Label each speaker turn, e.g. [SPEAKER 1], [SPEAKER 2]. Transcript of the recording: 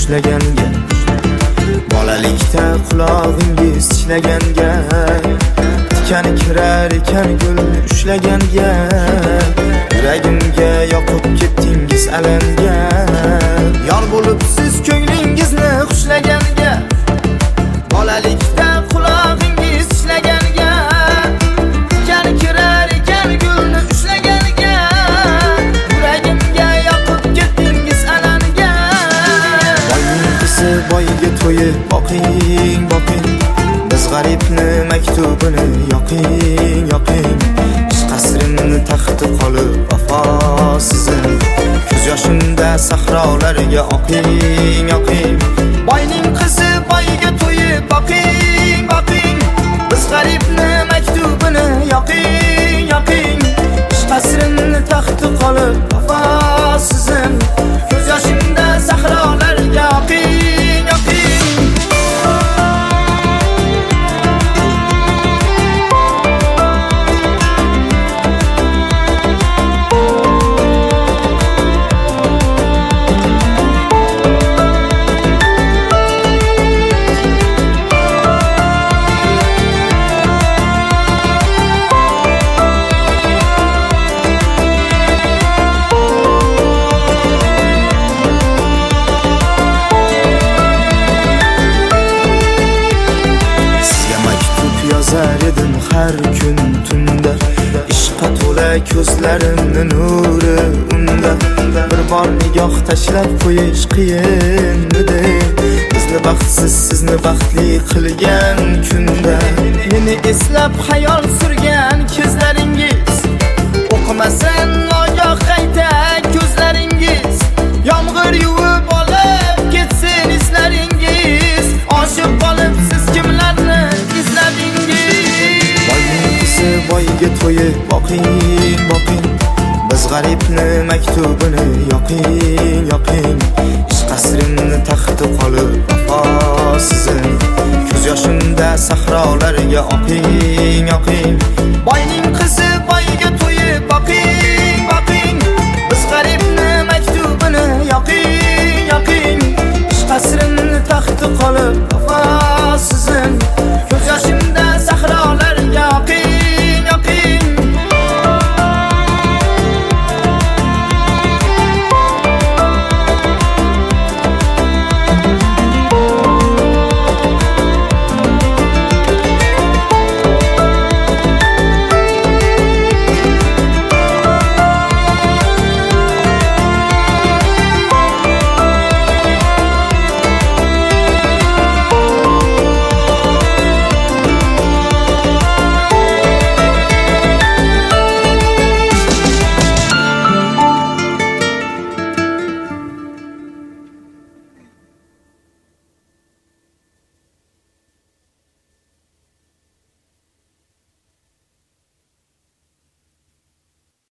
[SPEAKER 1] ushlaganga, bolalikda qulog'ingiz tishlaganga, tikani kirar ekan gulni ushlaganga, yuragimga yoqib ketdingiz alanga, yor bo'lib siz ko'nglingizni xushlaganga, bolalikda qulog'ingiz tishlaganga, tikani kirar ekan gulni ushlaganga, yuragimga yoqib ketdingiz alanga. Boyning qizi boyga to'yib boqing, boqing, biz g'aribni maktubini yoqing, yoqing, ish qasrimni taxti qolib vafosizim, ko'z yoshimda sahrolarga oqing, oqing. Boyning qizi boyga to'yib boqing, boqing, biz g'aribni maktubini yoqing, yoqing, ish qasrimni taxti qolib vafosizim, ko'z yoshimda sahrolarga oqing, oqing. Yozar edim har kun tunda, ishqa to'la ko'zlarimni nuri unda, bir bor nigoh tashlab qo'yish qiyinmidi, bizni baxtsiz sizni baxtli qilgan kunda, meni eslab xayol surgan ko'zlaringiz, o'qimasin ogoh qayta ko'zlaringiz, yomg'ir yuvib olib ketsin izlaringiz, oshiq qolib siz kimlarni izladingiz. Boyga to'yib boqing, boqing, biz g'aribni maktubini yoqing, yoqing, ish qasrimni taxti qolib vafosizim, ko'z yoshimda sahrolarga oqing, oqing. Boyning qizi boyga to'yib boqing.